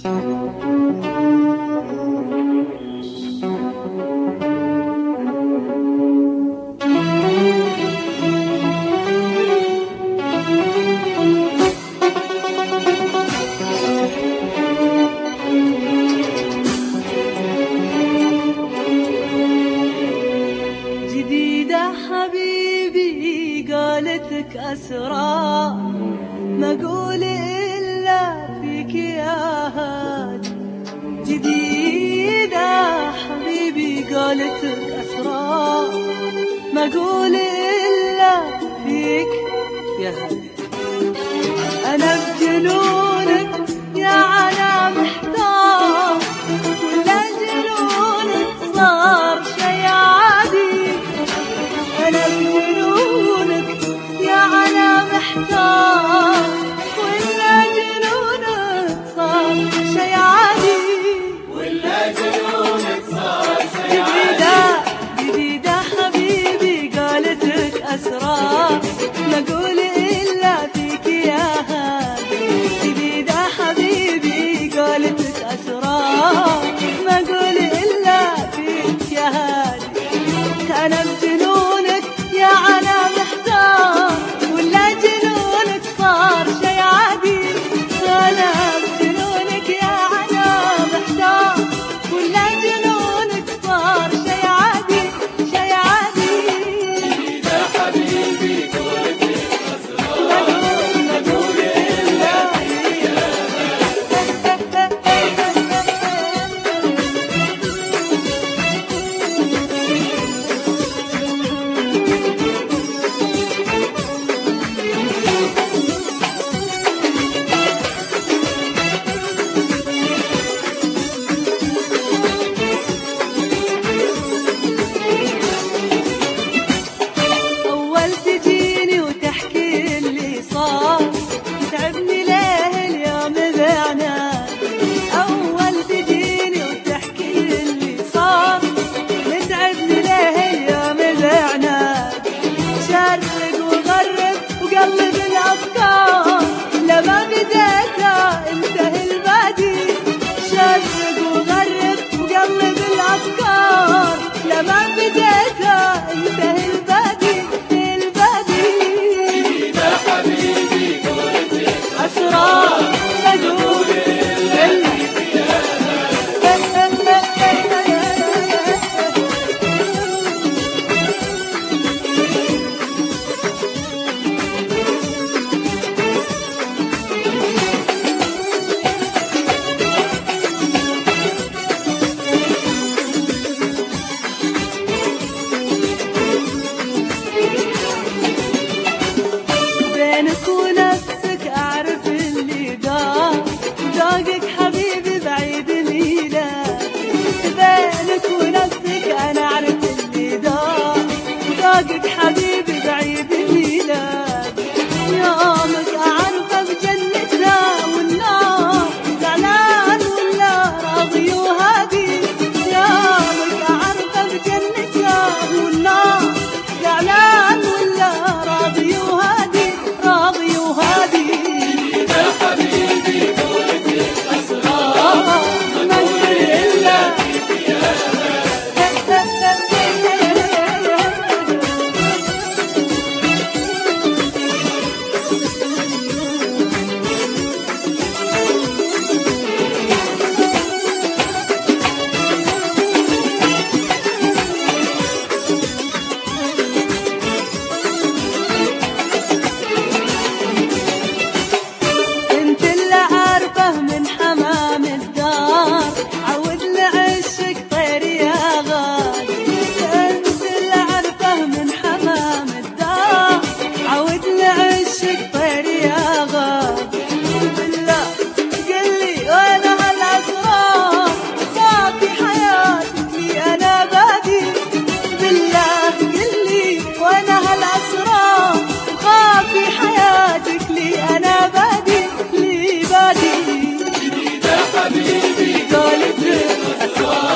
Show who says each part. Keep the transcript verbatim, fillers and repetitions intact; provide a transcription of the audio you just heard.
Speaker 1: حبيبي قالتك أسرار ما أقول إلا فيك يا هادي. جديدة حبيبي قالتك أسرار ما أقول إلا فيك يا هادي. أنا بجنونك يا عنا محتار ولا جنونك صار شي عادي. أنا بجنونك يا عنا محتار ولا جنونك صار شي عادي.
Speaker 2: ولا جنونك صار شي عادي.
Speaker 1: جديدة جديدة حبيبي قالتك أسرار ما أقول إلا فيك يا هادي. جديدة حبيبي قالتك أسرار ما أقول إلا فيك يا هادي. أنا بجنونك يا عنا محتار ولا جنونك صار شي عادي. أنا بجنونك يا عنا محتار ولا جنونك صار شي عادي شي عادي.
Speaker 2: جديدة حبيبي قولتك أسرار ما أقول إلا فيك يا
Speaker 1: أول تجيني وتحكي اللي صار يتعبني ليه اليوم بعنا. أول تجيني وتحكي اللي صار يتعبني ليه اليوم بعنا. شرق وغرب وقلب الأفكار لما بديتها انتهي البادي. شرق وغرب وقلب الأفكار لما بديتها انتهي البادي البادي.
Speaker 2: جديدة حبيبي قولتك
Speaker 1: أسرار أقول إلا
Speaker 2: فيك يا
Speaker 1: بينك ونفسك أعرف اللي دار ذوقك حبيبي بعيد ميلاد. بينك ونفسك أنا أعرف اللي دار ذوقك حبيبي بعيد ميلاد. يومك أعرفه بجنتنا والنار زعلان ولا راضي وهادي. يومك أعرفه بجنتنا والنار زعلان ولا راضي وهادي راضي وهادي.
Speaker 2: جديدة حبيبي قولتك أسرار
Speaker 1: ما أقول إلا
Speaker 2: فيك يا
Speaker 1: انت اللي عارفه من حمام الدار عود لعشق طير يا غالي. انت اللي عارفه من حمام الدار عود لعشق طير يا غالي. بالله قل لي وين هالاسرار صافي حياتك لي انا بادي. بالله قل لي وين هالاسرار وخافي حياتك لي انا بادي لي بادي.
Speaker 2: جديدة حبيبي
Speaker 1: قالت
Speaker 2: أسرار